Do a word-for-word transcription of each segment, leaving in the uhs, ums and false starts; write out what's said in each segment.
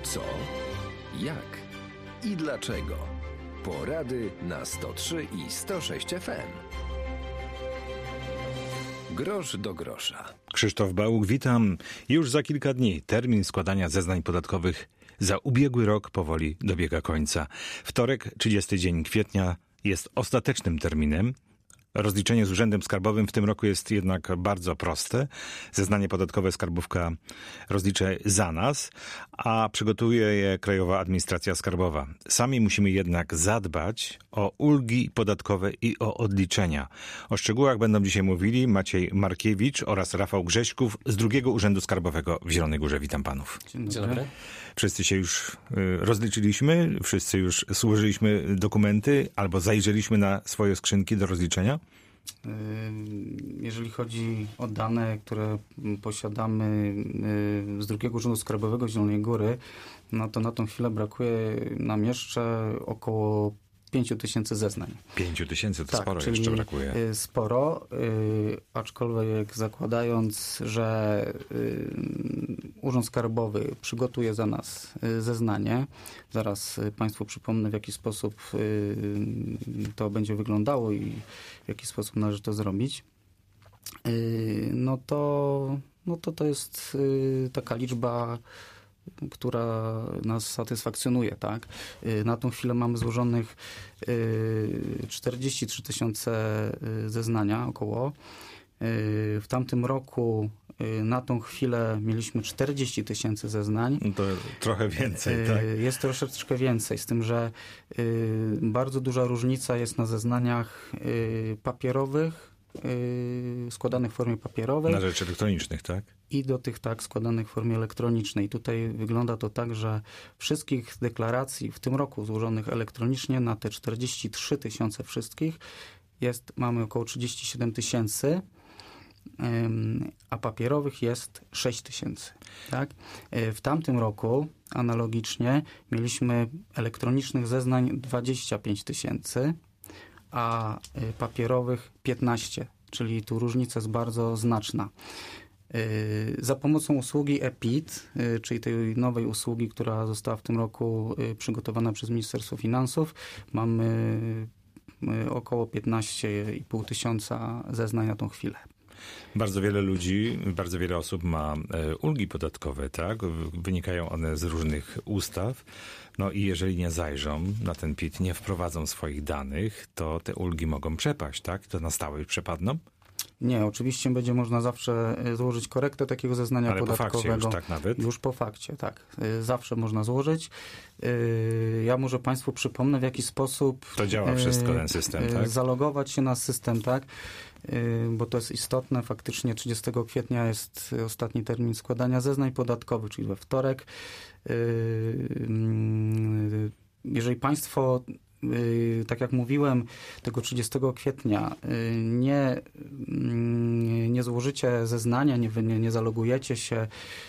Co, jak i dlaczego. Porady na sto trzy i sto sześć F M. Grosz do grosza. Krzysztof Bałuk, witam. Już za kilka dni termin składania zeznań podatkowych za ubiegły rok powoli dobiega końca. Wtorek, trzydziesty dzień kwietnia jest ostatecznym terminem. Rozliczenie z Urzędem Skarbowym w tym roku jest jednak bardzo proste. Zeznanie podatkowe skarbówka rozliczy za nas, a przygotuje je Krajowa Administracja Skarbowa. Sami musimy jednak zadbać o ulgi podatkowe i o odliczenia. O szczegółach będą dzisiaj mówili Maciej Markiewicz oraz Rafał Grześków z drugiego Urzędu Skarbowego w Zielonej Górze. Witam panów. Dzień dobry. Wszyscy się już rozliczyliśmy, wszyscy już złożyliśmy dokumenty albo zajrzeliśmy na swoje skrzynki do rozliczenia? Jeżeli chodzi o dane, które posiadamy z drugiego Urzędu Skarbowego Zielonej Góry, no to na tą chwilę brakuje nam jeszcze około pięciu tysięcy zeznań. Pięciu tysięcy to tak, sporo czyli jeszcze brakuje. Sporo, yy, aczkolwiek zakładając, że yy, Urząd Skarbowy przygotuje za nas yy, zeznanie, zaraz Państwu przypomnę, w jaki sposób yy, to będzie wyglądało i w jaki sposób należy to zrobić, yy, no to, no to to jest yy, taka liczba, która nas satysfakcjonuje, tak? Na tą chwilę mamy złożonych czterdzieści trzy tysiące zeznania około. W tamtym roku na tą chwilę mieliśmy czterdzieści tysięcy zeznań. To trochę więcej, tak? Jest troszeczkę więcej, z tym, że bardzo duża różnica jest na zeznaniach papierowych, składanych w formie papierowej. Na rzeczy elektronicznych, tak? I do tych tak składanych w formie elektronicznej. Tutaj wygląda to tak, że wszystkich deklaracji w tym roku złożonych elektronicznie na te czterdzieści trzy tysiące wszystkich jest, mamy około trzydzieści siedem tysięcy, a papierowych jest sześć tysięcy. Tak? W tamtym roku analogicznie mieliśmy elektronicznych zeznań dwadzieścia pięć tysięcy, a papierowych piętnaście, czyli tu różnica jest bardzo znaczna. Za pomocą usługi E P I T, czyli tej nowej usługi, która została w tym roku przygotowana przez Ministerstwo Finansów, mamy około piętnaście i pół tysiąca zeznań na tą chwilę. Bardzo wiele ludzi, bardzo wiele osób ma ulgi podatkowe, tak? Wynikają one z różnych ustaw. No i jeżeli nie zajrzą na ten P I T, nie wprowadzą swoich danych, to te ulgi mogą przepaść, tak? To na stałe już przepadną? Nie, oczywiście będzie można zawsze złożyć korektę takiego zeznania Ale podatkowego. po fakcie już tak nawet? Już po fakcie, tak. Zawsze można złożyć. Ja może Państwu przypomnę, w jaki sposób... To działa wszystko, ten system, tak? Zalogować się na system, tak? Bo to jest istotne. Faktycznie trzydziestego kwietnia jest ostatni termin składania zeznań podatkowych, czyli we wtorek. Jeżeli Państwo, tak jak mówiłem, tego trzydziestego kwietnia nie, nie złożycie zeznania, nie, nie, nie zalogujecie się,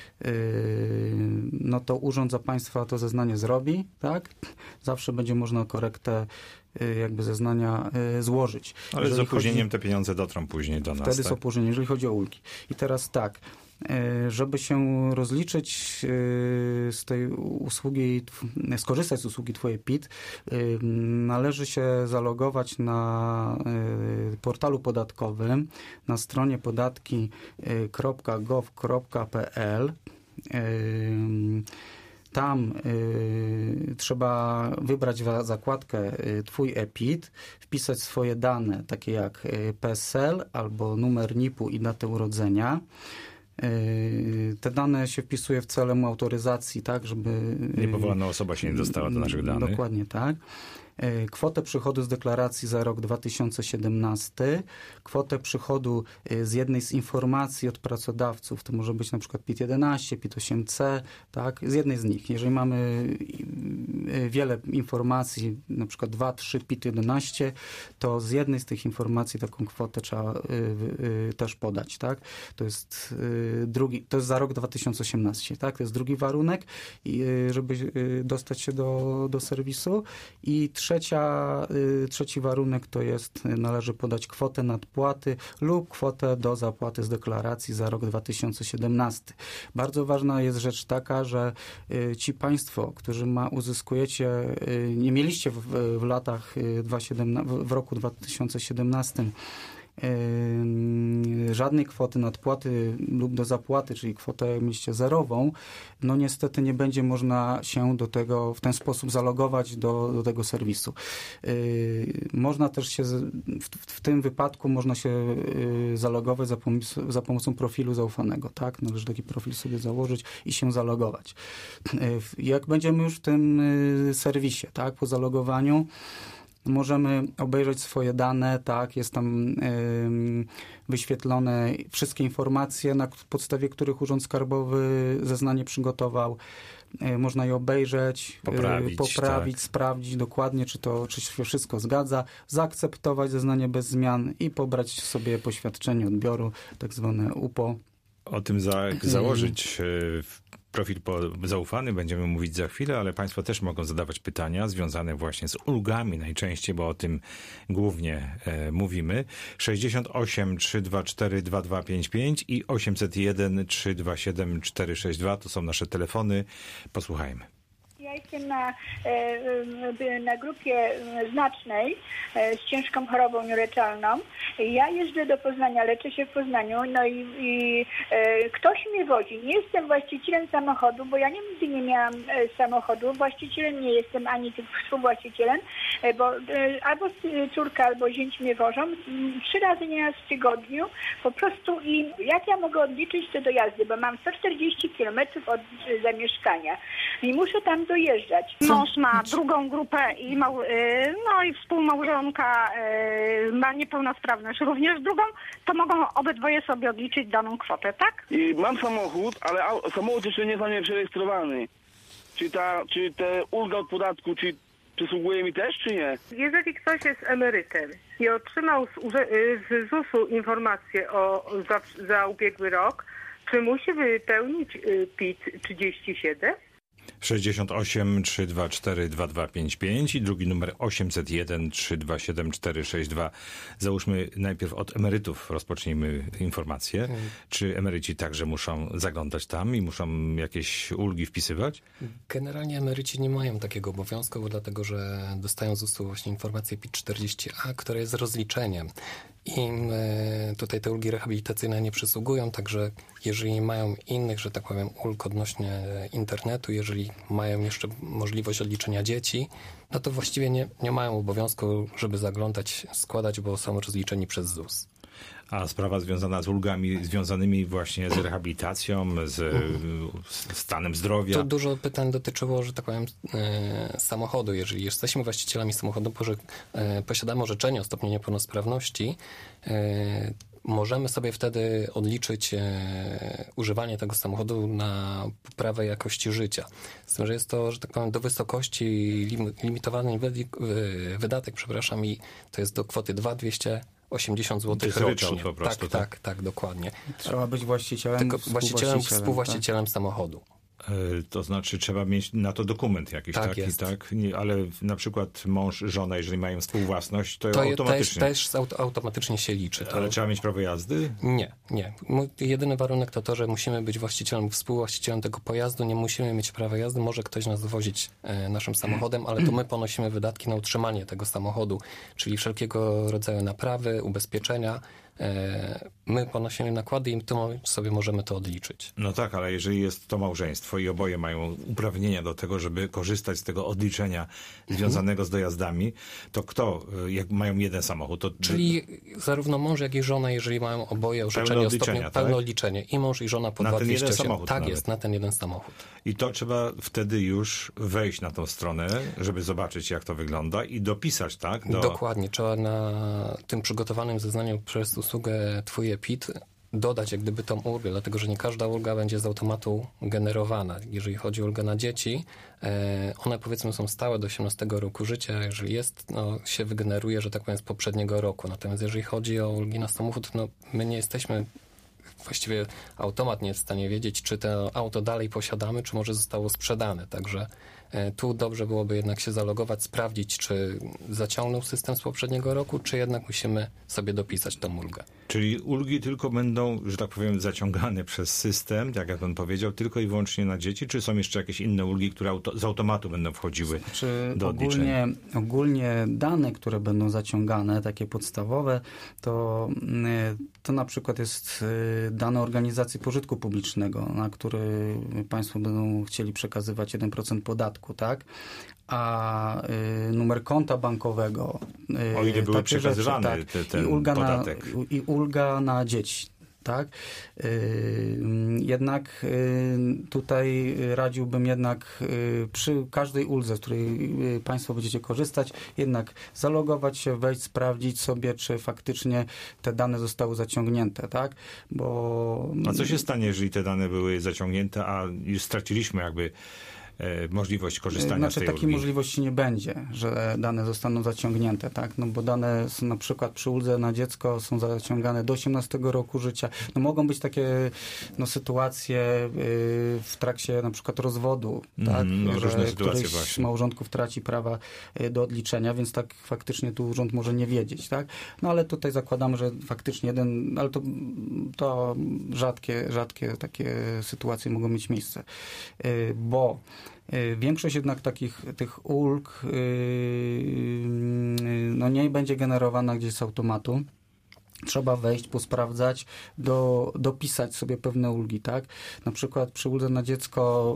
no to urząd za Państwa to zeznanie zrobi, tak? Zawsze będzie można korektę jakby zeznania złożyć. Ale Jeżeli z opóźnieniem chodzi, te pieniądze dotrą później do nas. Wtedy tak? z opóźnieniem, jeżeli chodzi o ulgi. I teraz tak, żeby się rozliczyć z tej usługi, skorzystać z usługi Twoje P I T, należy się zalogować na portalu podatkowym na stronie podatki kropka gov kropka p l. Tam y, trzeba wybrać zakładkę y, Twój E P I T, wpisać swoje dane, takie jak y, P E S E L albo numer N I P-u i datę urodzenia. Y, te dane się wpisuje w celem autoryzacji, tak, żeby... Y, Niepowołana osoba się nie dostała do naszych danych. Dokładnie tak. Kwotę przychodu z deklaracji za rok dwa tysiące siedemnasty, kwotę przychodu z jednej z informacji od pracodawców, to może być na przykład P I T jedenaście, P I T osiem C, tak, z jednej z nich. Jeżeli mamy wiele informacji, na przykład dwa, trzy P I T jedenaście, to z jednej z tych informacji taką kwotę trzeba y, y, też podać, tak. To jest y, drugi, to jest za rok dwa tysiące osiemnasty, tak, to jest drugi warunek, y, żeby y, dostać się do, do serwisu. I trzy trzecia, trzeci warunek to jest, należy podać kwotę nadpłaty lub kwotę do zapłaty z deklaracji za rok dwa tysiące siedemnasty. Bardzo ważna jest rzecz taka, że ci państwo, którzy ma, uzyskujecie, nie mieliście w, w latach w roku dwa tysiące siedemnastym żadnej kwoty nadpłaty lub do zapłaty, czyli kwotę mieliście zerową, no niestety nie będzie można się do tego w ten sposób zalogować do, do tego serwisu. Można też się, w, w tym wypadku można się zalogować za pomocą, za pomocą profilu zaufanego, tak? Należy taki profil sobie założyć i się zalogować. Jak będziemy już w tym serwisie, tak? Po zalogowaniu możemy obejrzeć swoje dane, tak, jest tam y, wyświetlone wszystkie informacje, na podstawie których Urząd Skarbowy zeznanie przygotował. Y, można je obejrzeć, poprawić, y, poprawić tak. sprawdzić dokładnie, czy to czy się wszystko zgadza, zaakceptować zeznanie bez zmian i pobrać sobie poświadczenie odbioru, tak zwane U P O. O tym, za, jak założyć profil zaufany, będziemy mówić za chwilę, ale Państwo też mogą zadawać pytania związane właśnie z ulgami najczęściej, bo o tym głównie e, mówimy. sześćdziesiąt osiem trzysta dwadzieścia cztery dwa dwa pięć pięć i osiemset jeden trzysta dwadzieścia siedem cztery sześć dwa to są nasze telefony. Posłuchajmy. Ja jestem na, na grupie znacznej z ciężką chorobą nieuleczalną. Ja jeżdżę do Poznania, leczę się w Poznaniu, no i, i ktoś mnie wozi. Nie jestem właścicielem samochodu, bo ja nigdy nie miałam samochodu. Właścicielem nie jestem, ani współwłaścicielem, bo albo córka, albo zięć mnie wożą. Trzy razy nieraz w tygodniu po prostu i jak ja mogę odliczyć te dojazdy, bo mam sto czterdzieści kilometrów od zamieszkania i muszę tam dojeżdżać. Mąż ma drugą grupę i mał, no i współmałżonka ma niepełnosprawność również drugą, to mogą obydwoje sobie odliczyć daną kwotę, tak? I mam samochód, ale samochód jeszcze nie jest na mnie przerejestrowany. Czy ta, czy te ulga od podatku, czy przysługuje mi też, czy nie? Jeżeli ktoś jest emerytem i otrzymał z, z zusu informację o, za, za ubiegły rok, czy musi wypełnić P I T trzydzieści siedem? sześćdziesiąt osiem trzysta dwadzieścia cztery dwa dwa pięć pięć i drugi numer osiemset jeden trzysta dwadzieścia siedem cztery sześć dwa. Załóżmy najpierw od emerytów rozpocznijmy informację. Hmm. Czy emeryci także muszą zaglądać tam i muszą jakieś ulgi wpisywać? Generalnie emeryci nie mają takiego obowiązku, dlatego że dostają z ustu właśnie informację P I T czterdzieści A, która jest rozliczeniem. Im tutaj te ulgi rehabilitacyjne nie przysługują, także jeżeli mają innych, że tak powiem, ulg odnośnie internetu, jeżeli mają jeszcze możliwość odliczenia dzieci, no to właściwie nie, nie mają obowiązku, żeby zaglądać, składać, bo są rozliczeni przez ZUS. A sprawa związana z ulgami, związanymi właśnie z rehabilitacją, z, z stanem zdrowia? To dużo pytań dotyczyło, że tak powiem, e, samochodu. Jeżeli jesteśmy właścicielami samochodu, że e, posiadamy orzeczenie o stopniu niepełnosprawności, e, możemy sobie wtedy odliczyć e, używanie tego samochodu na poprawę jakości życia. Z tym, że jest to, że tak powiem, do wysokości lim, limitowany wydatek, przepraszam, i to jest do kwoty dwa tysiące dwieście osiemdziesiąt złotych rocznie. Po prostu, tak, tak, tak, tak, dokładnie. Trzeba być właścicielem, Tylko właścicielem, współwłaścicielem tak? samochodu. To znaczy trzeba mieć na to dokument jakiś tak taki, jest. tak? Nie, ale na przykład mąż, żona, jeżeli mają współwłasność, to, to automatycznie. Też, też automatycznie się liczy. To... Ale trzeba mieć prawo jazdy? Nie, nie. Jedyny warunek to to, że musimy być właścicielem, współwłaścicielem tego pojazdu, nie musimy mieć prawa jazdy, może ktoś nas wozić e, naszym samochodem, ale to my ponosimy wydatki na utrzymanie tego samochodu, czyli wszelkiego rodzaju naprawy, ubezpieczenia. My ponosimy nakłady i to sobie możemy to odliczyć. No tak, ale jeżeli jest to małżeństwo i oboje mają uprawnienia do tego, żeby korzystać z tego odliczenia związanego z dojazdami, to kto, jak mają jeden samochód? To... Czyli zarówno mąż, jak i żona, jeżeli mają oboje orzeczenie o stopniu tak? pełne odliczenie i mąż i żona po na dwa ten dwieście osiem. jeden samochód tak nawet. jest, na ten jeden samochód. I to trzeba wtedy już wejść na tą stronę, żeby zobaczyć, jak to wygląda i dopisać, tak? Do... Dokładnie. Trzeba na tym przygotowanym zeznaniu przez usługę Twój P I T dodać jak gdyby tą ulgę, dlatego że nie każda ulga będzie z automatu generowana. Jeżeli chodzi o ulgę na dzieci, one powiedzmy są stałe do osiemnastego roku życia. Jeżeli jest, no, się wygeneruje, że tak powiem, z poprzedniego roku. Natomiast jeżeli chodzi o ulgi na samochód, no my nie jesteśmy, właściwie automat nie jest w stanie wiedzieć, czy to auto dalej posiadamy, czy może zostało sprzedane. Także Tu dobrze byłoby jednak się zalogować, sprawdzić, czy zaciągnął system z poprzedniego roku, czy jednak musimy sobie dopisać tą ulgę. Czyli ulgi tylko będą, że tak powiem, zaciągane przez system, tak jak pan powiedział, tylko i wyłącznie na dzieci, czy są jeszcze jakieś inne ulgi, które auto, z automatu będą wchodziły znaczy, do odliczenia? Ogólnie, ogólnie dane, które będą zaciągane, takie podstawowe, to, to na przykład jest dane organizacji pożytku publicznego, na który państwo będą chcieli przekazywać jeden procent podatku, tak? A y, numer konta bankowego. Y, o ile były przekazywane rzeczy, tak, te, ten i ulga podatek. Na, i ulga na dzieci. Tak? Y, jednak y, tutaj radziłbym jednak y, przy każdej uldze, z której y, państwo będziecie korzystać, jednak zalogować się, wejść, sprawdzić sobie, czy faktycznie te dane zostały zaciągnięte, tak? Bo... A co się stanie, jeżeli te dane były zaciągnięte, a już straciliśmy jakby możliwość korzystania znaczy, z tej takiej ulgi? możliwości nie będzie, że dane zostaną zaciągnięte, tak? No bo dane są na przykład przy uldze na dziecko są zaciągane do osiemnastego roku życia. No mogą być takie no, sytuacje yy, w trakcie na przykład rozwodu, mm, tak? No, że różne sytuacje któryś właśnie. z małżonków traci prawa yy, do odliczenia, więc tak faktycznie tu urząd może nie wiedzieć, tak? No ale tutaj zakładamy, że faktycznie jeden, ale to, to rzadkie, rzadkie takie sytuacje mogą mieć miejsce, yy, bo większość jednak takich tych ulg no nie będzie generowana gdzieś z automatu. Trzeba wejść, posprawdzać, do, dopisać sobie pewne ulgi, tak? Na przykład przy uldze na dziecko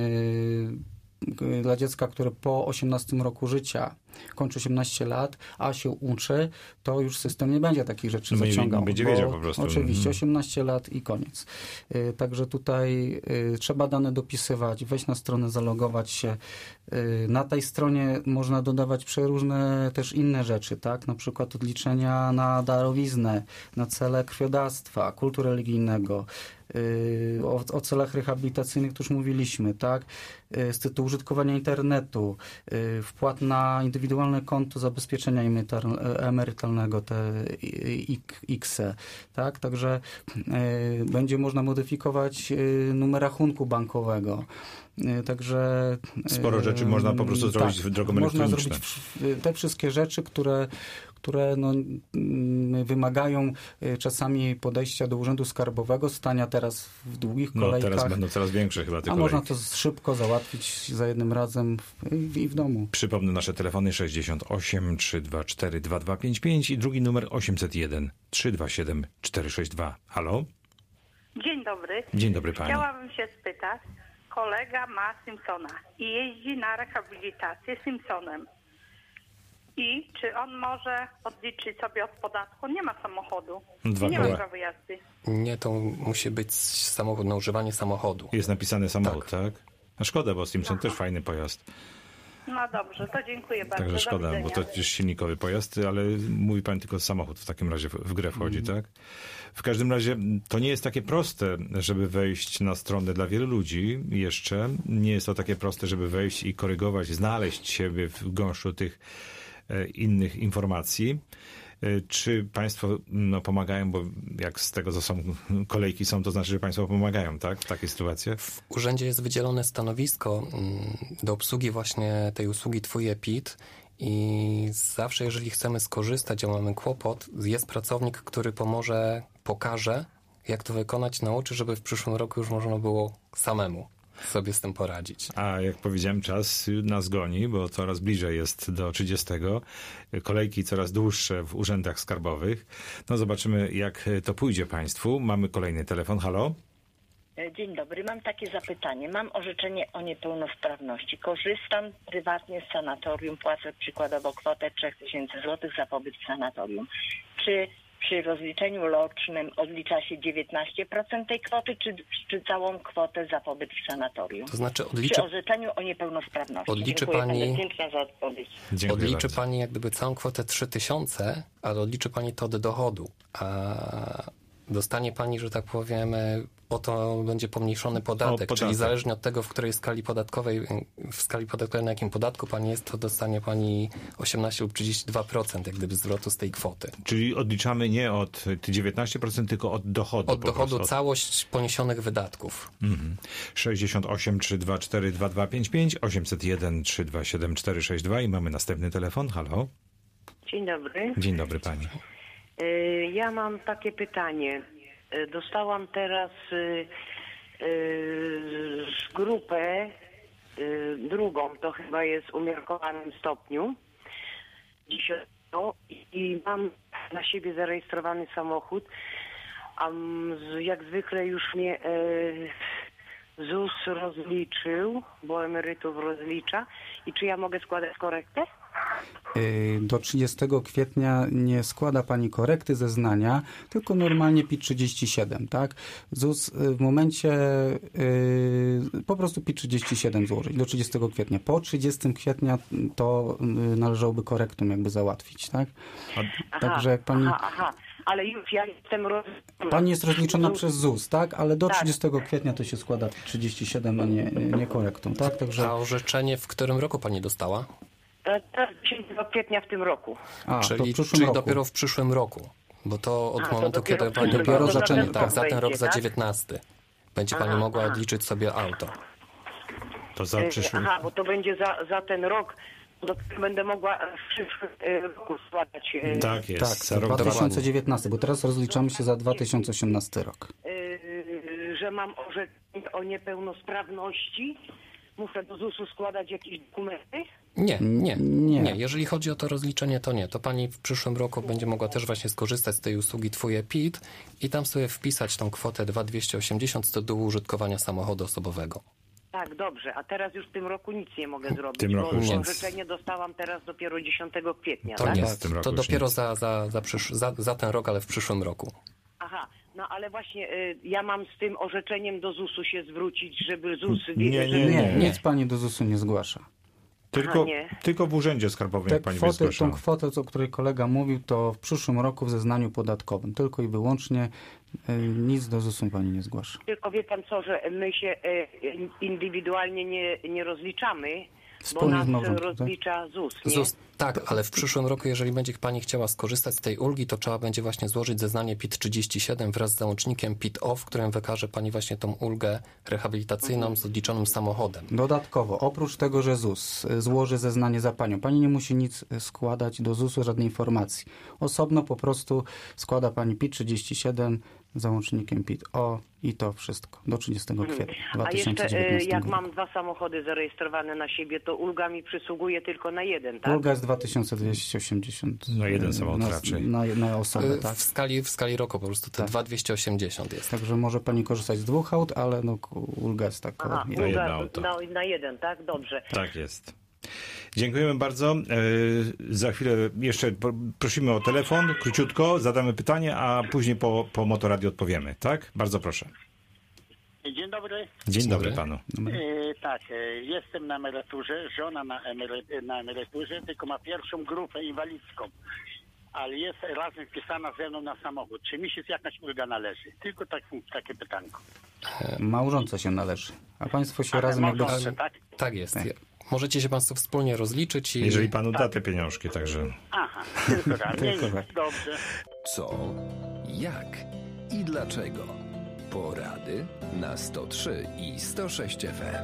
yy, dla dziecka, które po osiemnastym roku życia kończy osiemnaście lat, a się uczy, to już system nie będzie takich rzeczy no zaciągał. Będzie wiedział po prostu. Oczywiście, osiemnaście lat i koniec. Yy, także tutaj yy, trzeba dane dopisywać, wejść na stronę, zalogować się. Yy, na tej stronie można dodawać przeróżne też inne rzeczy, tak? Na przykład odliczenia na darowiznę, na cele krwiodawstwa, kultu religijnego, Yy, o, o celach rehabilitacyjnych to już mówiliśmy, tak? Yy, z tytułu użytkowania internetu, yy, wpłat na indywidualne konto zabezpieczenia emerytalnego, te X E, tak? Także yy, będzie można modyfikować yy, numer rachunku bankowego. Yy, także yy, sporo rzeczy można po prostu zrobić tak, drogą można elektroniczną. zrobić te wszystkie rzeczy, które które no, wymagają czasami podejścia do urzędu skarbowego, stania teraz w długich kolejkach. No teraz będą coraz większe chyba te A kolejki. można to szybko załatwić za jednym razem w, i w domu. Przypomnę nasze telefony sześćdziesiąt osiem, trzysta dwadzieścia cztery, dwa dwa pięć pięć i drugi numer osiemset jeden, trzysta dwadzieścia siedem, czterysta sześćdziesiąt dwa. Halo? Dzień dobry. Dzień dobry pani. Chciałabym się spytać, kolega ma Simpsona i jeździ na rehabilitację Simpsonem. I czy on może odliczyć sobie od podatku? On nie ma samochodu. Dwa nie koła. ma prawa jazdy. Nie, to musi być samochód na używanie samochodu. Jest napisany samochód, tak? Tak. A szkoda, bo Simpson Aha. też fajny pojazd. No dobrze, to dziękuję bardzo. Także Do szkoda, bo widzenia. to jest silnikowy pojazd, ale mówi pan tylko samochód w takim razie w, w grę wchodzi, Mhm. tak? W każdym razie to nie jest takie proste, żeby wejść na stronę dla wielu ludzi jeszcze. Nie jest to takie proste, żeby wejść i korygować, znaleźć siebie w gąszczu tych e, innych informacji. E, Czy państwo no, pomagają, bo jak z tego, co są kolejki są, to znaczy, że państwo pomagają, tak? W takiej sytuacji? W urzędzie jest wydzielone stanowisko mm, do obsługi właśnie tej usługi Twój e-PIT i zawsze, jeżeli chcemy skorzystać, a mamy kłopot, jest pracownik, który pomoże, pokaże, jak to wykonać, nauczy, żeby w przyszłym roku już można było samemu sobie z tym poradzić. A jak powiedziałem, czas nas goni, bo coraz bliżej jest do trzydziestego. Kolejki coraz dłuższe w urzędach skarbowych. No zobaczymy, jak to pójdzie państwu. Mamy kolejny telefon. Halo? Dzień dobry. Mam takie zapytanie. Mam orzeczenie o niepełnosprawności. Korzystam prywatnie z sanatorium. Płacę przykładowo kwotę trzy tysiące złotych za pobyt w sanatorium. Czy przy rozliczeniu rocznym odlicza się dziewiętnaście procent tej kwoty, czy, czy całą kwotę za pobyt w sanatorium? To znaczy Przy odliczy, orzeczeniu o niepełnosprawności. Odliczy Dziękuję pani- Pani piękna za odpowiedź. Dziękuję odliczy bardzo. pani jak gdyby całą kwotę trzy tysiące, ale odliczy pani to od dochodu. A dostanie pani, że tak powiem, o to będzie pomniejszony podatek, podatek. czyli zależnie od tego, w której skali podatkowej, w skali podatkowej, na jakim podatku pani jest, to dostanie pani osiemnaście lub trzydzieści dwa procent jak gdyby zwrotu z tej kwoty. Czyli odliczamy nie od dziewiętnaście procent, tylko od dochodu. Od dochodu prostu. Całość poniesionych wydatków. Mhm. sześćdziesiąt osiem trzysta dwadzieścia cztery dwa dwa pięć pięć, osiemset jeden trzysta dwadzieścia siedem cztery sześć dwa i mamy następny telefon. Halo? Dzień dobry. Dzień dobry pani. Ja mam takie pytanie. Dostałam teraz grupę drugą, to chyba jest w umiarkowanym stopniu. I mam na siebie zarejestrowany samochód, a jak zwykle już mnie ZUS rozliczył, bo emerytów rozlicza. I czy ja mogę składać korektę? Do trzydziestego kwietnia nie składa pani korekty zeznania, tylko normalnie P I T trzydzieści siedem, tak? ZUS w momencie yy, po prostu P I T trzydzieści siedem złożyć do trzydziestego kwietnia. Po trzydziestego kwietnia to należałoby korektum jakby załatwić, tak? Aha, Także jak pani... aha, aha. Ale już ja jestem rozliczona. Pani jest rozliczona przez ZUS, tak? Ale do tak. trzydziestego kwietnia to się składa P I T trzydzieści siedem, a nie, nie korektum, tak? Także... A orzeczenie w którym roku pani dostała? Teraz dziesiątego kwietnia w tym roku. A, czyli to w czyli roku. dopiero w przyszłym roku. Bo to od A, to momentu, dopiero kiedy pani dopiero była, zaczęli, tak, tak, za ten rok, będzie, za tak? dziewiętnasty. Będzie pani Aha, mogła aha. odliczyć sobie auto. To za przyszły... Aha, bo to będzie za, za ten rok. Dopiero będę mogła w przyszłym roku składać. Tak jest. Tak, za rok dwa tysiące dziewiętnasty, bo teraz rozliczamy się za dwa tysiące osiemnasty rok. Yy, że mam orzeczenie o niepełnosprawności. Muszę do zusu składać jakieś dokumenty? Nie, nie, Nie. nie. Jeżeli chodzi o to rozliczenie, to nie. To pani w przyszłym roku będzie mogła też właśnie skorzystać z tej usługi Twoje P I T i tam sobie wpisać tą kwotę dwa tysiące dwieście osiemdziesiąt z tytułu użytkowania samochodu osobowego. Tak, dobrze. A teraz już w tym roku nic nie mogę zrobić, tym roku bo nic. orzeczenie dostałam teraz dopiero dziesiątego kwietnia, To tak? nie, Tak, w tym roku to już dopiero nic. za, za, za, przysz, za, za ten rok, ale w przyszłym roku. Aha, no ale właśnie y, ja mam z tym orzeczeniem do zusu się zwrócić, żeby ZUS... Nie, nie, żeby... Nie, nic pani do zusu nie zgłasza. Tylko, Aha, nie. tylko w urzędzie skarbowym, Te jak pani kwoty, wysłysza. tą kwotę, o której kolega mówił, to w przyszłym roku w zeznaniu podatkowym. Tylko i wyłącznie y, nic do zusu pani nie zgłasza. Tylko wie pan co, że my się y, indywidualnie nie, nie rozliczamy, Wspólnie bo z nas małżonką, tak? rozlicza ZUS, nie? ZUS, tak, ale w przyszłym roku, jeżeli będzie pani chciała skorzystać z tej ulgi, to trzeba będzie właśnie złożyć zeznanie P I T trzydzieści siedem wraz z załącznikiem P I T O, w którym wykaże pani właśnie tą ulgę rehabilitacyjną z odliczonym samochodem. Dodatkowo, oprócz tego, że ZUS złoży zeznanie za panią, pani nie musi nic składać do zusu, żadnej informacji. Osobno po prostu składa pani P I T trzydzieści siedem z załącznikiem P I T O i to wszystko do trzydziestego kwietnia dwa A tysiące jeszcze y, dziewiętnastego jak roku. mam dwa samochody zarejestrowane na siebie, to ulga mi przysługuje tylko na jeden, tak? Ulga jest dwa tysiące dwieście osiemdziesiąt. Na jeden y, samochód na, raczej. Na, na osobę, Y, tak. W skali, w skali roku po prostu te Tak. dwa tysiące dwieście osiemdziesiąt jest. Także może pani korzystać z dwóch aut, ale no, ulga jest taka. Aha, jedna. jedno ulga auto. na, na jeden, tak? Dobrze. Tak jest. Dziękujemy bardzo. E, za chwilę jeszcze po- prosimy o telefon, króciutko, zadamy pytanie, a później po, po Motoradio odpowiemy. Tak? Bardzo proszę. Dzień dobry. Dzień Dzień dobry dobry. panu. E, tak, e, jestem na emeryturze, żona na, emery, na emeryturze, tylko ma pierwszą grupę inwalidzką, ale jest razem wpisana ze mną na samochód. Czy mi się jakaś ulga należy? Tylko tak, takie pytanko. Małżonce się należy. A państwo się Ale razem jakby... małżonce, tak? Tak jest. Tak. Możecie się państwo wspólnie rozliczyć i... Jeżeli panu da te pieniążki, także... Aha, tylko tak. Nie, Tylko tak. dobrze. Co, jak i dlaczego? Porady na sto trzy i sto sześć F M.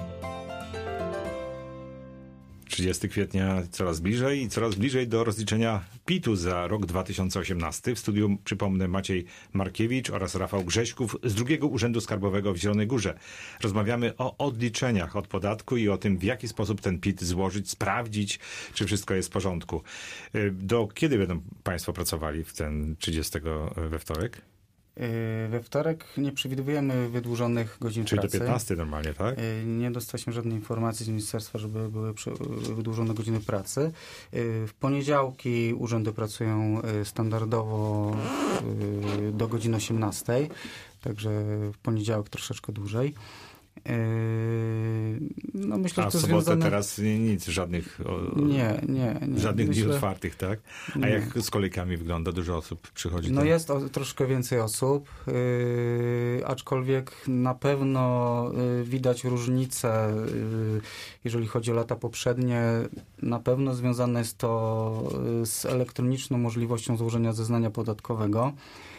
trzydziestego kwietnia coraz bliżej i coraz bliżej do rozliczenia P I T-u za rok dwa tysiące osiemnasty. W studiu, przypomnę, Maciej Markiewicz oraz Rafał Grześków z drugiego Urzędu Skarbowego w Zielonej Górze. Rozmawiamy o odliczeniach od podatku i o tym, w jaki sposób ten P I T złożyć, sprawdzić, czy wszystko jest w porządku. Do kiedy będą państwo pracowali w ten trzydziestego we wtorek? We wtorek nie przewidujemy wydłużonych godzin Czyli pracy. do piętnastej normalnie, tak? Nie dostaliśmy żadnej informacji z ministerstwa, żeby były wydłużone godziny pracy. W poniedziałki urzędy pracują standardowo do godziny osiemnastej, także w poniedziałek troszeczkę dłużej. No myślę, A że w to sobotę związane... teraz nic, żadnych, o, nie, nie, nie. żadnych myślę... dni otwartych, tak? A nie. jak z kolejkami wygląda? Dużo osób przychodzi? No tam? jest o, troszkę więcej osób, yy, aczkolwiek na pewno yy, widać różnicę, yy, jeżeli chodzi o lata poprzednie. Na pewno związane jest to yy, z elektroniczną możliwością złożenia zeznania podatkowego,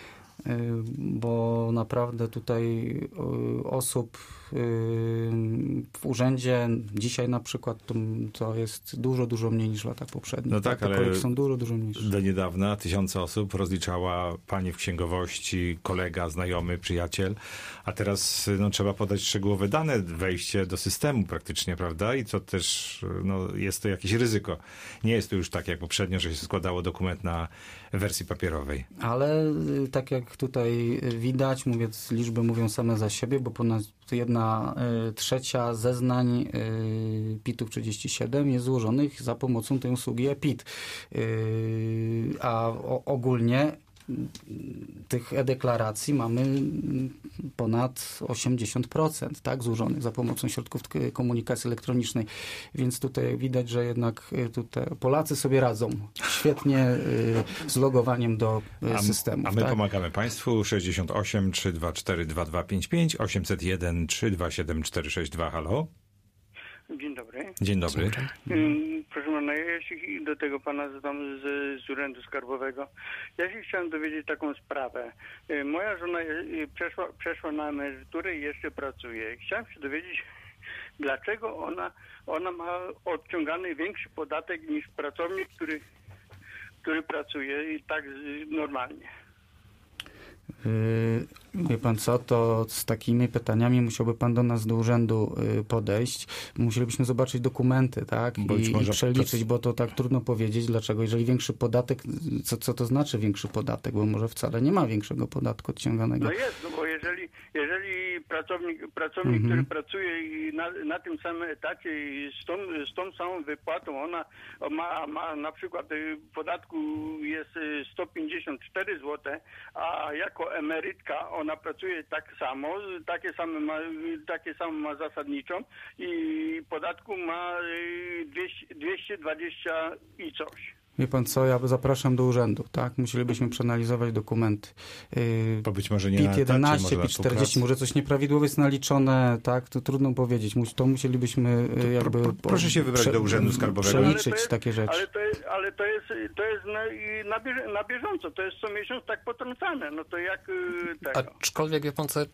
bo naprawdę tutaj osób w urzędzie dzisiaj na przykład to, to jest dużo, dużo mniej niż w latach poprzednich. No tak, Te ale kolejki są dużo, dużo mniejsze. do niedawna tysiące osób rozliczała pani w księgowości, kolega, znajomy, przyjaciel, a teraz no, trzeba podać szczegółowe dane, wejście do systemu praktycznie, prawda? I to też no, jest to jakieś ryzyko. Nie jest to już tak jak poprzednio, że się składało dokument na wersji papierowej. Ale tak jak tutaj widać, mówię, liczby mówią same za siebie, bo ponad jedna y, trzecia zeznań y, pitów trzydzieści siedem jest złożonych za pomocą tej usługi e-P I T. Y, a o, ogólnie tych e-deklaracji mamy ponad osiemdziesiąt procent, tak, złożonych za pomocą środków komunikacji elektronicznej. Więc tutaj widać, że jednak tutaj Polacy sobie radzą świetnie z logowaniem do systemu. A my tak? pomagamy Państwu. sześćdziesiąt osiem trzysta dwadzieścia cztery dwa dwa pięć pięć, osiemset jeden trzysta dwadzieścia siedem cztery sześć dwa. Halo? Dzień dobry. Dzień dobry. Proszę pana, ja się do tego pana zadam z, z Urzędu Skarbowego. Ja się chciałem dowiedzieć taką sprawę. Moja żona przeszła, przeszła na emeryturę i jeszcze pracuje. Chciałem się dowiedzieć, dlaczego ona, ona ma odciągany większy podatek niż pracownik, który, który pracuje i tak normalnie. Yy, wie pan co, to z takimi pytaniami musiałby pan do nas do urzędu yy, podejść. Musielibyśmy zobaczyć dokumenty, tak? I, i przeliczyć, to... bo to tak trudno powiedzieć, dlaczego. Jeżeli większy podatek, co, co to znaczy większy podatek? Bo może wcale nie ma większego podatku odciąganego. No jest, no bo jeżeli, jeżeli pracownik, pracownik mhm. który pracuje i na, na tym samym etacie i z tą, z tą samą wypłatą, ona ma, ma na przykład podatku jest sto pięćdziesiąt cztery złote, a jako emerytka ona pracuje tak samo, takie same ma, takie samo ma zasadniczą i podatku ma dwieście, dwieście dwadzieścia i coś. Wie pan co, ja zapraszam do urzędu, tak? Musielibyśmy przeanalizować dokumenty. Bo być może nie P I T jedenaście, może P I T czterdzieści, może coś nieprawidłowo jest naliczone, tak? To trudno powiedzieć. To musielibyśmy jakby... Pro, proszę się wybrać prze, do Urzędu Skarbowego. Przeliczyć jest, takie rzeczy. Ale to jest, ale to jest, to jest na, na bieżąco, to jest co miesiąc tak potrącane. No to jak tego? Aczkolwiek, wie pan co,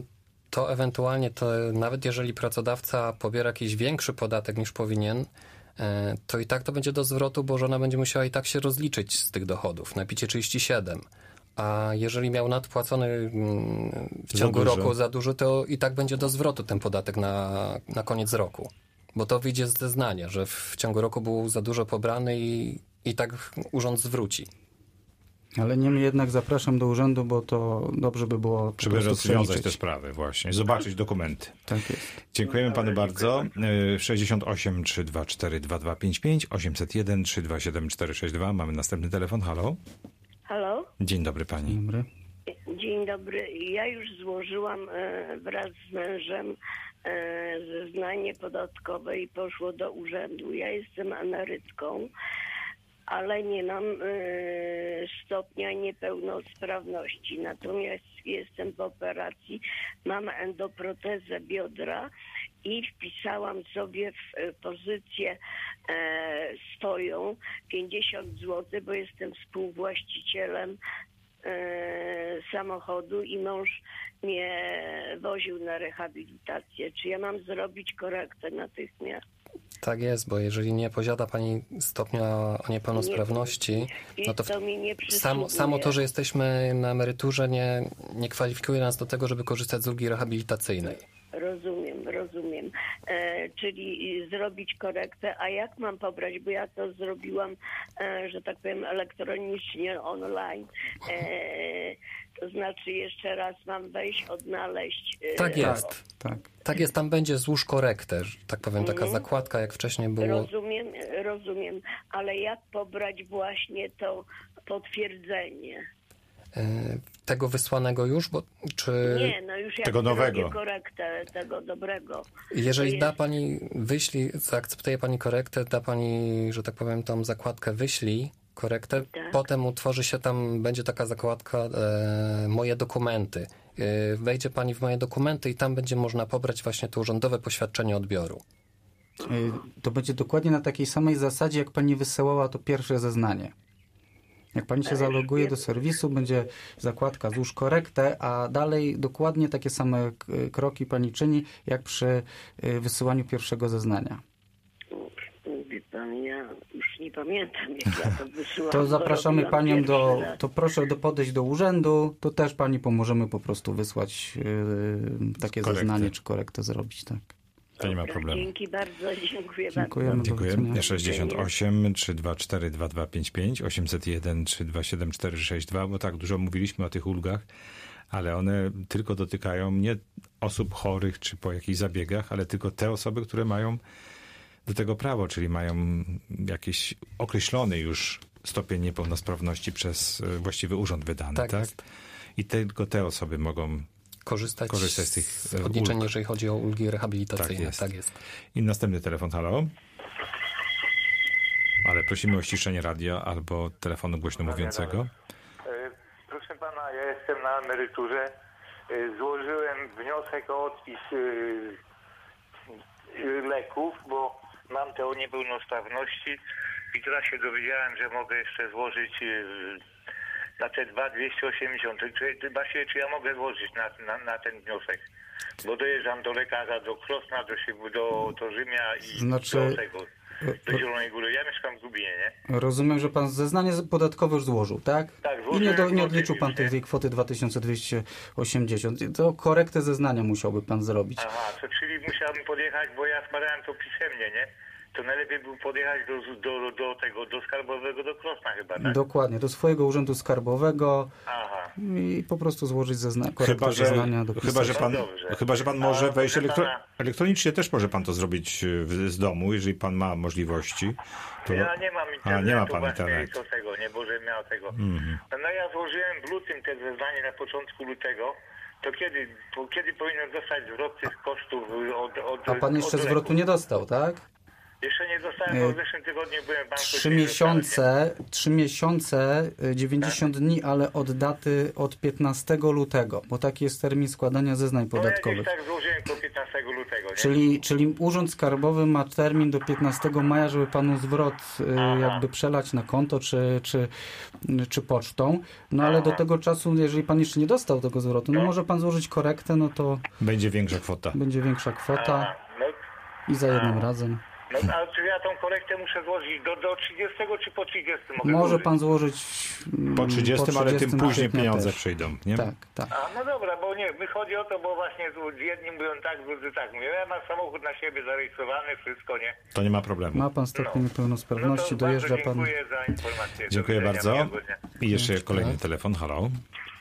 to ewentualnie, to nawet jeżeli pracodawca pobiera jakiś większy podatek niż powinien, to i tak to będzie do zwrotu, bo żona będzie musiała i tak się rozliczyć z tych dochodów na P I T trzydzieści siedem. A jeżeli miał nadpłacony w ciągu roku za dużo, to i tak będzie do zwrotu ten podatek na, na koniec roku. Bo to wyjdzie z zeznania, że w ciągu roku był za dużo pobrany i, i tak urząd zwróci. Ale niemniej jednak zapraszam do urzędu, bo to dobrze by było żeby rozwiązać te sprawy właśnie, zobaczyć dokumenty. Tak jest. Dziękujemy panu bardzo. sześćdziesiąt osiem trzysta dwadzieścia cztery dwa dwa pięć pięć, osiemset jeden trzysta dwadzieścia siedem cztery sześć dwa. Mamy następny telefon. Halo? Halo? Dzień dobry pani. Dzień dobry. Dzień dobry. Ja już złożyłam e, wraz z mężem e, zeznanie podatkowe i poszło do urzędu. Ja jestem emerytką, ale nie mam y, stopnia niepełnosprawności. Natomiast jestem po operacji, mam endoprotezę biodra i wpisałam sobie w y, pozycję e, swoją pięćdziesiąt złotych, bo jestem współwłaścicielem e, samochodu i mąż mnie woził na rehabilitację. Czy ja mam zrobić korektę natychmiast? Tak jest, bo jeżeli nie posiada pani stopnia o niepełnosprawności, nie, no to, to mi nie samo, samo to, że jesteśmy na emeryturze nie, nie kwalifikuje nas do tego, żeby korzystać z ulgi rehabilitacyjnej. Rozumiem, rozumiem. E, czyli zrobić korektę, a jak mam pobrać, bo ja to zrobiłam, e, że tak powiem, elektronicznie, online. E, to znaczy jeszcze raz mam wejść, odnaleźć. E, tak jest. Tak. tak jest, tam będzie złóż korektę, tak powiem, taka mm. zakładka, jak wcześniej było. Rozumiem, rozumiem, ale jak pobrać właśnie to potwierdzenie? tego wysłanego już, bo czy... Nie, no już tego nowego. korektę tego dobrego. Jeżeli jest... da pani, wyślij, zaakceptuje pani korektę, da pani, że tak powiem, tą zakładkę wyślij, korektę, tak. Potem utworzy się tam, będzie taka zakładka e, moje dokumenty. E, wejdzie pani w moje dokumenty i tam będzie można pobrać właśnie to urzędowe poświadczenie odbioru. To będzie dokładnie na takiej samej zasadzie, jak pani wysyłała to pierwsze zeznanie. Jak pani się zaloguje do serwisu, będzie zakładka złóż korektę, a dalej dokładnie takie same kroki pani czyni, jak przy wysyłaniu pierwszego zeznania. Wie pan, ja już nie pamiętam, jak ja to wysyłam. To zapraszamy panią do, to proszę do podejść do urzędu, to też pani pomożemy po prostu wysłać yy, takie korektę. Zeznanie, czy korektę zrobić, tak. To nie ma problemu. Dzięki bardzo, dziękuję Dziękujemy bardzo. Dziękuję. sześćdziesiąt osiem trzy dwa cztery dwa dwa pięć pięć, osiemset jeden trzy dwa siedem cztery sześć dwa, bo tak dużo mówiliśmy o tych ulgach, ale one tylko dotykają nie osób chorych czy po jakichś zabiegach, ale tylko te osoby, które mają do tego prawo, czyli mają jakiś określony już stopień niepełnosprawności przez właściwy urząd wydany. Tak, tak? I tylko te osoby mogą korzystać, korzystać z tych z odliczeń, ulg. Jeżeli chodzi o ulgi rehabilitacyjne. Tak jest. Tak jest. I następny telefon, halo? Ale prosimy o ściszenie radia albo telefonu głośno mówiącego. Proszę pana, ja jestem na emeryturze. Złożyłem wniosek o odpis leków, bo mam te o niepełnosprawności i teraz się dowiedziałem, że mogę jeszcze złożyć na te dwa dwieście osiemdziesiąt. Czy, właśnie, czy ja mogę złożyć na, na, na ten wniosek? Bo dojeżdżam do lekarza, do Krosna, do, do, do Rzymia i znaczy... do tego, do Zielonej Góry. Ja mieszkam w Lubinie, nie? Rozumiem, że pan zeznanie podatkowe już złożył, tak? Tak, I nie, do, nie odliczył pan tej, tej kwoty dwa tysiące dwieście osiemdziesiąt. To korektę zeznania musiałby pan zrobić. Aha, to czyli musiałbym podjechać, bo ja składałem to pisemnie, nie? To najlepiej był podjechać do, do, do tego, do skarbowego, do Krosna chyba, tak? Dokładnie, do swojego urzędu skarbowego. Aha. I po prostu złożyć zezna- korektę zeznania. Do chyba, że pan, no chyba, że pan może wejść elektro- pana... elektronicznie, też może pan to zrobić z domu, jeżeli pan ma możliwości. To... Ja nie mam internetu, A, nie ma pan internetu. Co tego, nie, bo że miał tego. Mm-hmm. No ja złożyłem w lutym te zeznanie na początku lutego. To kiedy, po, kiedy powinien dostać zwrot tych kosztów od, od A pan jeszcze od zwrotu nie dostał, tak? Jeszcze nie dostałem, bo w zeszłym tygodniu byłem w banku. Trzy miesiące, trzy miesiące, dziewięćdziesiąt tak? dni, ale od daty od piętnastego lutego, bo taki jest termin składania zeznań podatkowych. No ja tak złożyłem do piętnastego lutego, nie? Czyli, czyli Urząd Skarbowy ma termin do piętnastego maja, żeby panu zwrot Aha. jakby przelać na konto czy, czy, czy pocztą. No ale Aha. do tego czasu, jeżeli pan jeszcze nie dostał tego zwrotu, no, no może pan złożyć korektę, no to... Będzie większa kwota. Będzie większa kwota no. i za jednym Aha. razem. No, ale czy ja tą korektę muszę złożyć do, do trzydziestego czy po trzydziestym? Mogę Może złożyć? pan złożyć po trzydziestym, ale tym później pieniądze też. przyjdą, nie? Tak, tak. A, no dobra, bo nie, mi chodzi o to, bo właśnie jedni mówią tak, drudzy tak mówią. Ja mam samochód na siebie zarejestrowany, wszystko, nie? To nie ma problemu. Ma pan stopień no. niepełnosprawności, no dojeżdża pan... dziękuję za informację. Dziękuję bardzo. I jeszcze Dziękuję. kolejny telefon, halo.